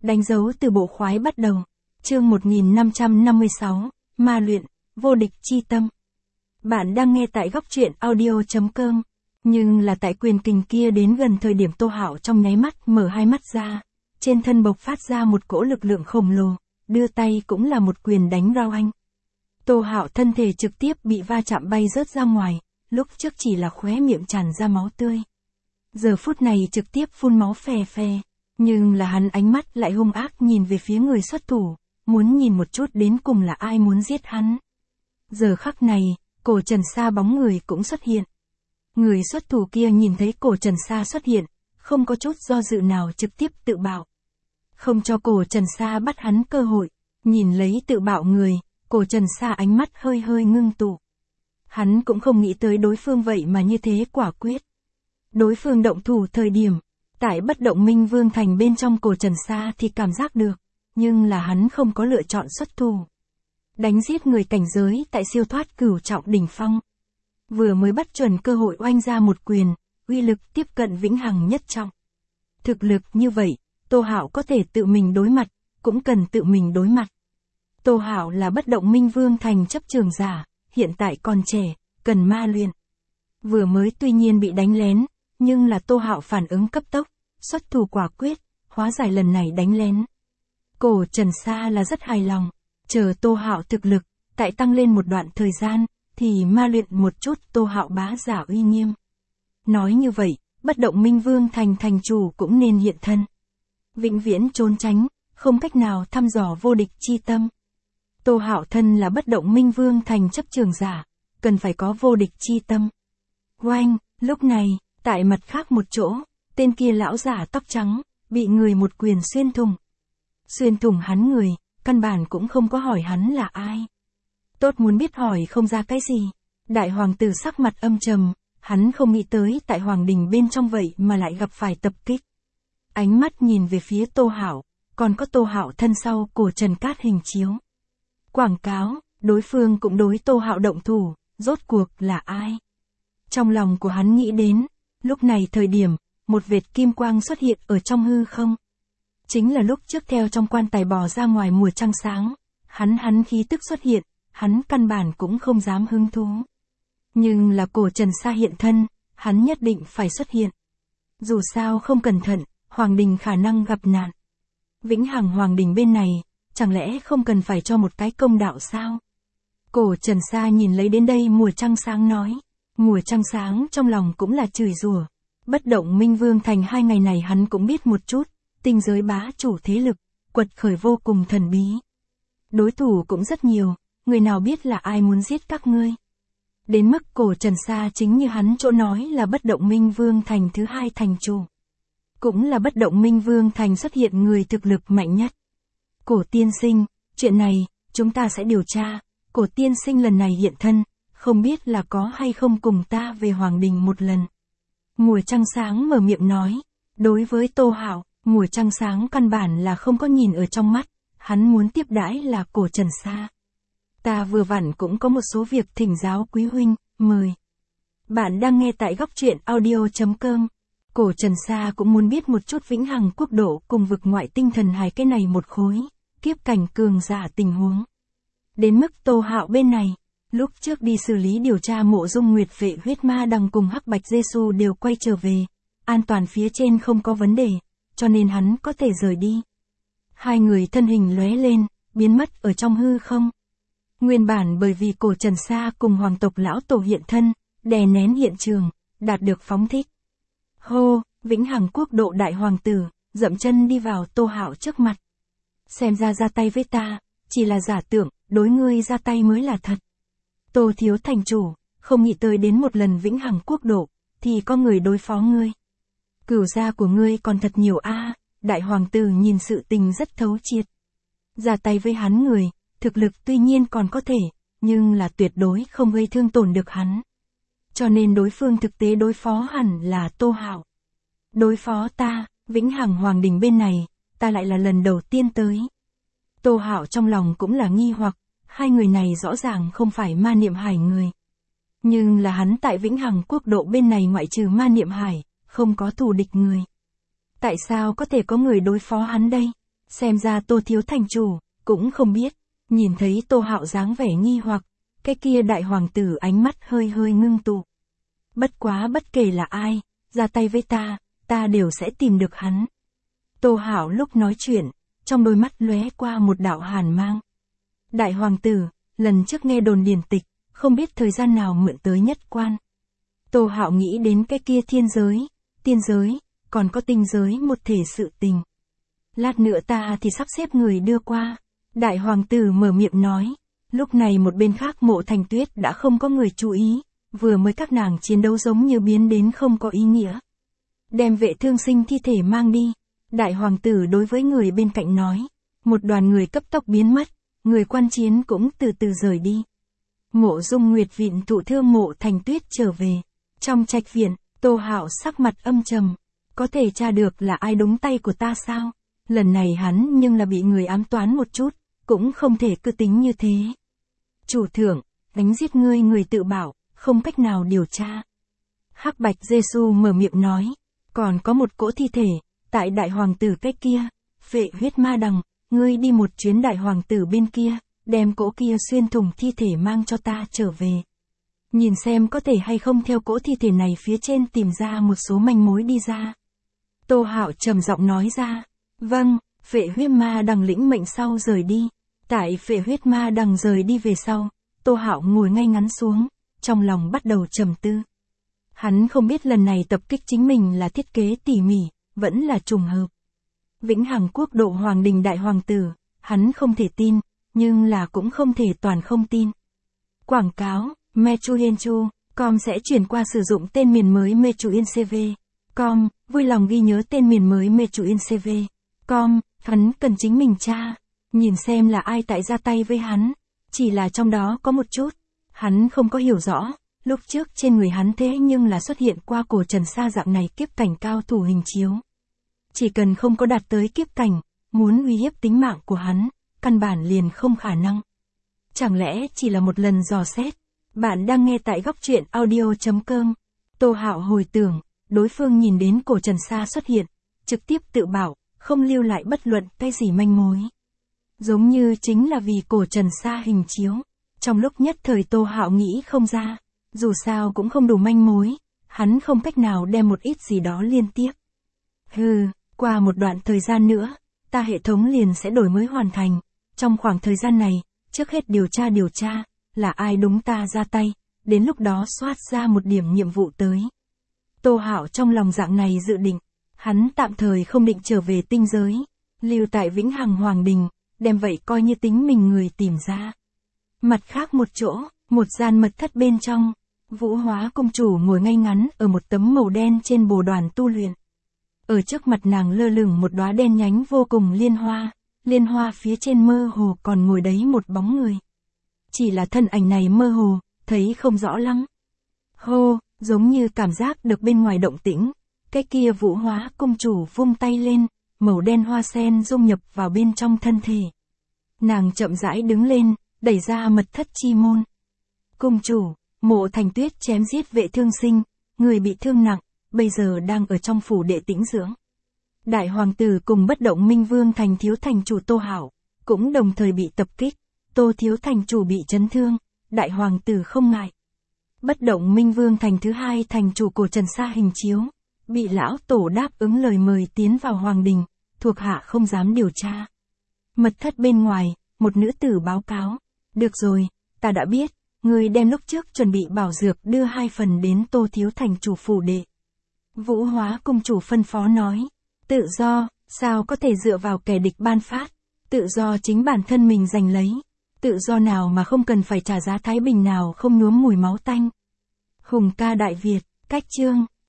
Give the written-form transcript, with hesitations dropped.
Đánh dấu từ bộ khoái bắt đầu. Chương 1556, Ma luyện, vô địch chi tâm. Bạn đang nghe tại góc truyện audio.com. Nhưng là tại quyền kình kia đến gần thời điểm Tô Hạo trong nháy mắt mở hai mắt ra. Trên thân bộc phát ra một cỗ lực lượng khổng lồ, đưa tay cũng là một quyền đánh rao anh. Tô Hạo thân thể trực tiếp bị va chạm bay rớt ra ngoài, lúc trước chỉ là khóe miệng tràn ra máu tươi. Giờ phút này trực tiếp phun máu phè phè. Nhưng là hắn ánh mắt lại hung ác nhìn về phía người xuất thủ, muốn nhìn một chút đến cùng là ai muốn giết hắn. Giờ khắc này, Cổ Trần Sa bóng người cũng xuất hiện. Người xuất thủ kia nhìn thấy Cổ Trần Sa xuất hiện, không có chút do dự nào trực tiếp tự bạo. Không cho Cổ Trần Sa bắt hắn cơ hội, nhìn lấy tự bạo người, Cổ Trần Sa ánh mắt hơi hơi ngưng tụ. Hắn cũng không nghĩ tới đối phương vậy mà như thế quả quyết. Đối phương động thủ thời điểm, tại bất động minh vương thành bên trong Cổ Trần Sa thì cảm giác được, nhưng là hắn không có lựa chọn xuất thủ. Đánh giết người cảnh giới tại siêu thoát cửu trọng đỉnh phong. Vừa mới bắt chuẩn cơ hội oanh ra một quyền, uy lực tiếp cận vĩnh hằng nhất trọng. Thực lực như vậy, Tô Hạo có thể tự mình đối mặt, cũng cần tự mình đối mặt. Tô Hạo là bất động minh vương thành chấp trường giả, hiện tại còn trẻ, cần ma luyện. Vừa mới tuy nhiên bị đánh lén, nhưng là Tô Hạo phản ứng cấp tốc, xuất thủ quả quyết, hóa giải lần này đánh lén. Cổ Trần Sa là rất hài lòng, chờ Tô Hạo thực lực, tại tăng lên một đoạn thời gian, thì ma luyện một chút Tô Hạo bá giả uy nghiêm. Nói như vậy, bất động minh vương thành thành chủ cũng nên hiện thân. Vĩnh viễn trốn tránh, không cách nào thăm dò vô địch chi tâm. Tô Hạo thân là bất động minh vương thành chấp trường giả, cần phải có vô địch chi tâm. Oanh, lúc này, tại mặt khác một chỗ, tên kia lão giả tóc trắng, bị người một quyền xuyên thủng. Xuyên thủng hắn người, căn bản cũng không có hỏi hắn là ai. Tốt muốn biết hỏi không ra cái gì. Đại hoàng tử sắc mặt âm trầm, hắn không nghĩ tới tại hoàng đình bên trong vậy mà lại gặp phải tập kích. Ánh mắt nhìn về phía Tô Hạo, còn có Tô Hạo thân sau Cổ Trần Cát hình chiếu. Quảng cáo, đối phương cũng đối Tô Hạo động thủ, rốt cuộc là ai? Trong lòng của hắn nghĩ đến, lúc này thời điểm, một vệt kim quang xuất hiện ở trong hư không. Chính là lúc trước theo trong quan tài bò ra ngoài mùa trăng sáng, hắn khí tức xuất hiện, hắn căn bản cũng không dám hứng thú. Nhưng là Cổ Trần Sa hiện thân, hắn nhất định phải xuất hiện. Dù sao không cẩn thận, hoàng đình khả năng gặp nạn. Vĩnh hằng hoàng đình bên này, chẳng lẽ không cần phải cho một cái công đạo sao? Cổ Trần Sa nhìn lấy đến đây mùa trăng sáng nói. Mùa trăng sáng trong lòng cũng là chửi rủa. Bất động minh vương thành 2 ngày này hắn cũng biết một chút, tinh giới bá chủ thế lực, quật khởi vô cùng thần bí. Đối thủ cũng rất nhiều, người nào biết là ai muốn giết các ngươi. Đến mức Cổ Trần Sa chính như hắn chỗ nói là bất động minh vương thành thứ 2 thành chủ. Cũng là bất động minh vương thành xuất hiện người thực lực mạnh nhất. Cổ tiên sinh, chuyện này, chúng ta sẽ điều tra. Cổ tiên sinh lần này hiện thân, không biết là có hay không cùng ta về hoàng đình một lần. Mùa trăng sáng mở miệng nói. Đối với Tô Hạo, mùa trăng sáng căn bản là không có nhìn ở trong mắt. Hắn muốn tiếp đãi là Cổ Trần Sa. Ta vừa vặn cũng có một số việc thỉnh giáo quý huynh, mời. Bạn đang nghe tại góc truyện audio.com. Cổ Trần Sa cũng muốn biết một chút vĩnh hằng quốc độ cùng vực ngoại tinh thần hài cái này một khối, kiếp cảnh cường giả tình huống. Đến mức Tô Hạo bên này, lúc trước đi xử lý điều tra mộ dung nguyệt vệ huyết ma đằng cùng hắc bạch Giê-xu đều quay trở về, an toàn phía trên không có vấn đề, cho nên hắn có thể rời đi. 2 người thân hình lóe lên, biến mất ở trong hư không. Nguyên bản bởi vì Cổ Trần Sa cùng hoàng tộc lão tổ hiện thân, đè nén hiện trường, đạt được phóng thích. Hô, vĩnh hằng quốc độ đại hoàng tử, dậm chân đi vào Tô Hạo trước mặt. Xem ra tay với ta, chỉ là giả tưởng, đối ngươi ra tay mới là thật. Tô thiếu thành chủ, không nghĩ tới đến một lần vĩnh hằng quốc độ, thì có người đối phó ngươi. Cửu gia của ngươi còn thật nhiều đại hoàng tử nhìn sự tình rất thấu triệt. Ra tay với hắn người, thực lực tuy nhiên còn có thể, nhưng là tuyệt đối không gây thương tổn được hắn. Cho nên đối phương thực tế đối phó hẳn là Tô Hạo. Đối phó ta, vĩnh hằng hoàng đình bên này, ta lại là lần đầu tiên tới. Tô Hạo trong lòng cũng là nghi hoặc, 2 người này rõ ràng không phải ma niệm hải người. Nhưng là hắn tại vĩnh hằng quốc độ bên này ngoại trừ ma niệm hải, không có thù địch người. Tại sao có thể có người đối phó hắn đây? Xem ra Tô thiếu thành chủ, cũng không biết. Nhìn thấy Tô Hạo dáng vẻ nghi hoặc, cái kia đại hoàng tử ánh mắt hơi hơi ngưng tụ. Bất quá bất kể là ai, ra tay với ta đều sẽ tìm được hắn. Tô Hạo lúc nói chuyện, trong đôi mắt lóe qua một đạo hàn mang. Đại hoàng tử, lần trước nghe đồn điển tịch, không biết thời gian nào mượn tới nhất quan. Tô Hạo nghĩ đến cái kia thiên giới, tiên giới, còn có tinh giới một thể sự tình. Lát nữa ta thì sắp xếp người đưa qua. Đại hoàng tử mở miệng nói. Lúc này một bên khác Mộ Thành Tuyết đã không có người chú ý, vừa mới các nàng chiến đấu giống như biến đến không có ý nghĩa. Đem Vệ Thương Sinh thi thể mang đi. Đại hoàng tử đối với người bên cạnh nói. Một đoàn người cấp tốc biến mất, người quan chiến cũng từ từ rời đi. Mộ Dung Nguyệt Vịn thụ thương Mộ Thành Tuyết trở về. Trong trạch viện, Tô Hạo sắc mặt âm trầm. Có thể tra được là ai đúng tay của ta sao? Lần này hắn nhưng là bị người ám toán một chút, cũng không thể cứ tính như thế. Chủ thượng, đánh giết ngươi người tự bảo, không cách nào điều tra. Hắc Bạch Giê-xu mở miệng nói, còn có một cỗ thi thể, tại đại hoàng tử cách kia, Phệ Huyết Ma Đằng, ngươi đi một chuyến đại hoàng tử bên kia, đem cỗ kia xuyên thủng thi thể mang cho ta trở về. Nhìn xem có thể hay không theo cỗ thi thể này phía trên tìm ra một số manh mối đi ra. Tô Hạo trầm giọng nói ra, vâng, Phệ Huyết Ma Đằng lĩnh mệnh sau rời đi. Tại Phệ Huyết Ma Đằng rời đi về sau, Tô Hạo ngồi ngay ngắn xuống, trong lòng bắt đầu trầm tư. Hắn không biết lần này tập kích chính mình là thiết kế tỉ mỉ, vẫn là trùng hợp. Vĩnh Hằng Quốc độ Hoàng Đình Đại Hoàng Tử, hắn không thể tin, nhưng là cũng không thể toàn không tin. Quảng cáo, Mechuyenchu.com sẽ chuyển qua sử dụng tên miền mới Mechuyencv.com, vui lòng ghi nhớ tên miền mới Mechuyencv.com, hắn cần chính mình tra, nhìn xem là ai tại ra tay với hắn, chỉ là trong đó có một chút, hắn không có hiểu rõ, lúc trước trên người hắn thế nhưng là xuất hiện qua cổ trần sa dạng này kiếp cảnh cao thủ hình chiếu. Chỉ cần không có đạt tới kiếp cảnh, muốn uy hiếp tính mạng của hắn, căn bản liền không khả năng. Chẳng lẽ chỉ là một lần dò xét? Bạn đang nghe tại góc truyện audio.com. Tô Hạo hồi tưởng, đối phương nhìn đến cổ trần sa xuất hiện, trực tiếp tự bảo, không lưu lại bất luận cái gì manh mối. Giống như chính là vì cổ trần sa hình chiếu. Trong lúc nhất thời Tô Hạo nghĩ không ra, dù sao cũng không đủ manh mối, hắn không cách nào đem một ít gì đó liên tiếp. Qua một đoạn thời gian nữa, ta hệ thống liền sẽ đổi mới hoàn thành. Trong khoảng thời gian này, trước hết điều tra, là ai đúng ta ra tay, đến lúc đó soát ra một điểm nhiệm vụ tới. Tô Hạo trong lòng dạng này dự định, hắn tạm thời không định trở về tinh giới, lưu tại Vĩnh Hằng Hoàng Đình, đem vậy coi như tính mình người tìm ra. Mặt khác một chỗ, một gian mật thất bên trong, Vũ Hóa công chủ ngồi ngay ngắn ở một tấm màu đen trên bồ đoàn tu luyện. Ở trước mặt nàng lơ lửng một đóa đen nhánh vô cùng liên hoa phía trên mơ hồ còn ngồi đấy một bóng người. Chỉ là thân ảnh này mơ hồ, thấy không rõ lắm. Giống như cảm giác được bên ngoài động tĩnh, cái kia Vũ Hóa công chủ vung tay lên, màu đen hoa sen dung nhập vào bên trong thân thể. Nàng chậm rãi đứng lên, đẩy ra mật thất chi môn. Công chủ, Mộ Thành Tuyết chém giết Vệ Thương Sinh, người bị thương nặng, bây giờ đang ở trong phủ đệ tĩnh dưỡng. Đại hoàng tử cùng Bất Động Minh Vương thành thiếu thành chủ Tô Hạo, cũng đồng thời bị tập kích, Tô thiếu thành chủ bị chấn thương, đại hoàng tử không ngại. Bất Động Minh Vương thành thứ hai thành chủ cổ trần sa hình chiếu, bị lão tổ đáp ứng lời mời tiến vào hoàng đình, thuộc hạ không dám điều tra. Mật thất bên ngoài, một nữ tử báo cáo, được rồi, ta đã biết, người đem lúc trước chuẩn bị bảo dược đưa 2 phần đến Tô thiếu thành chủ phủ đệ. Vũ Hóa công chủ phân phó nói, tự do, sao có thể dựa vào kẻ địch ban phát, tự do chính bản thân mình giành lấy, tự do nào mà không cần phải trả giá thái bình nào không nhuốm mùi máu tanh. Hùng ca Đại Việt, cách chương.